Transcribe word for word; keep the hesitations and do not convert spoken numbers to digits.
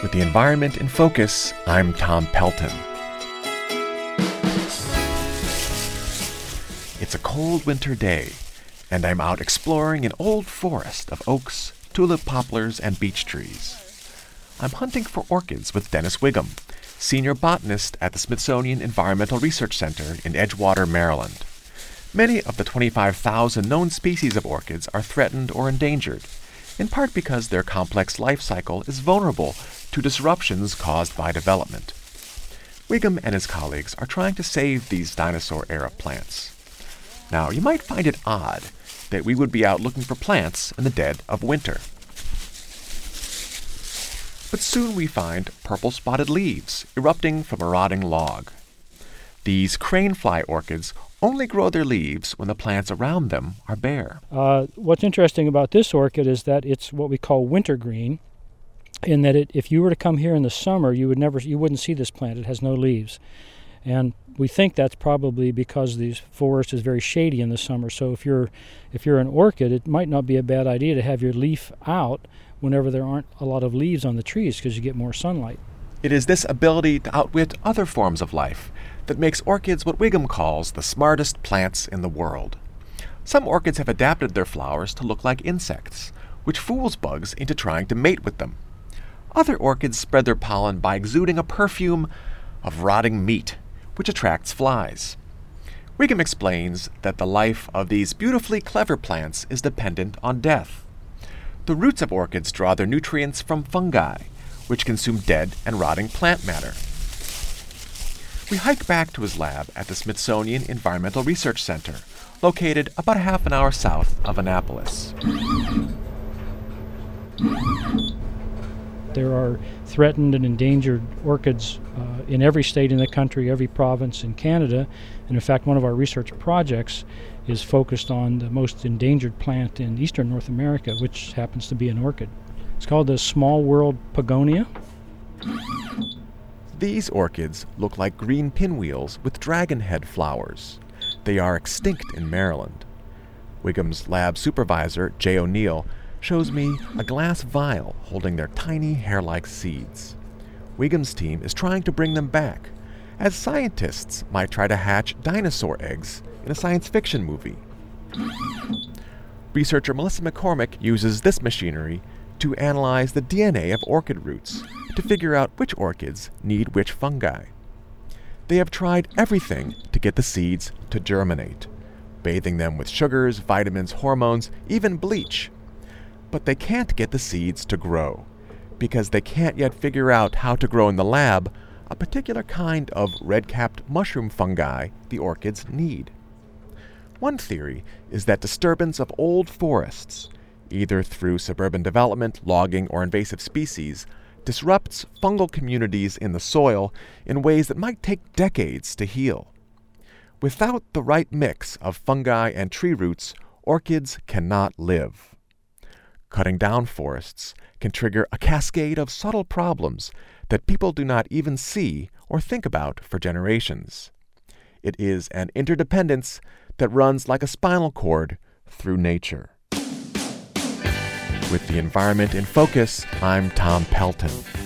With the environment in focus, I'm Tom Pelton. It's a cold winter day, and I'm out exploring an old forest of oaks, tulip poplars, and beech trees. I'm hunting for orchids with Dennis Wiggum, senior botanist at the Smithsonian Environmental Research Center in Edgewater, Maryland. Many of the twenty-five thousand known species of orchids are threatened or endangered, in part because their complex life cycle is vulnerable to disruptions caused by development. Wiggum and his colleagues are trying to save these dinosaur-era plants. Now, you might find it odd that we would be out looking for plants in the dead of winter. But soon we find purple-spotted leaves erupting from a rotting log. These cranefly orchids only grow their leaves when the plants around them are bare. Uh, what's interesting about this orchid is that it's what we call wintergreen, in that it, if you were to come here in the summer, you would never, you wouldn't see this plant. It has no leaves, and we think that's probably because the forest is very shady in the summer. So if you're if you're an orchid, it might not be a bad idea to have your leaf out whenever there aren't a lot of leaves on the trees, because you get more sunlight. It is this ability to outwit other forms of life that makes orchids what Wiggum calls the smartest plants in the world. Some orchids have adapted their flowers to look like insects, which fools bugs into trying to mate with them. Other orchids spread their pollen by exuding a perfume of rotting meat, which attracts flies. Wiggum explains that the life of these beautifully clever plants is dependent on death. The roots of orchids draw their nutrients from fungi, which consume dead and rotting plant matter. We hike back to his lab at the Smithsonian Environmental Research Center, located about a half an hour south of Annapolis. There are threatened and endangered orchids uh, in every state in the country, every province in Canada. And in fact, one of our research projects is focused on the most endangered plant in eastern North America, which happens to be an orchid. It's called the small world pogonia. These orchids look like green pinwheels with dragon head flowers. They are extinct in Maryland. Wiggum's lab supervisor, Jay O'Neill, shows me a glass vial holding their tiny hair-like seeds. Wiggum's team is trying to bring them back, as scientists might try to hatch dinosaur eggs in a science fiction movie. Researcher Melissa McCormick uses this machinery to analyze the D N A of orchid roots to figure out which orchids need which fungi. They have tried everything to get the seeds to germinate, bathing them with sugars, vitamins, hormones, even bleach. But they can't get the seeds to grow, because they can't yet figure out how to grow in the lab a particular kind of red-capped mushroom fungi the orchids need. One theory is that disturbance of old forests, either through suburban development, logging, or invasive species, disrupts fungal communities in the soil in ways that might take decades to heal. Without the right mix of fungi and tree roots, orchids cannot live. Cutting down forests can trigger a cascade of subtle problems that people do not even see or think about for generations. It is an interdependence that runs like a spinal cord through nature. With the environment in focus, I'm Tom Pelton.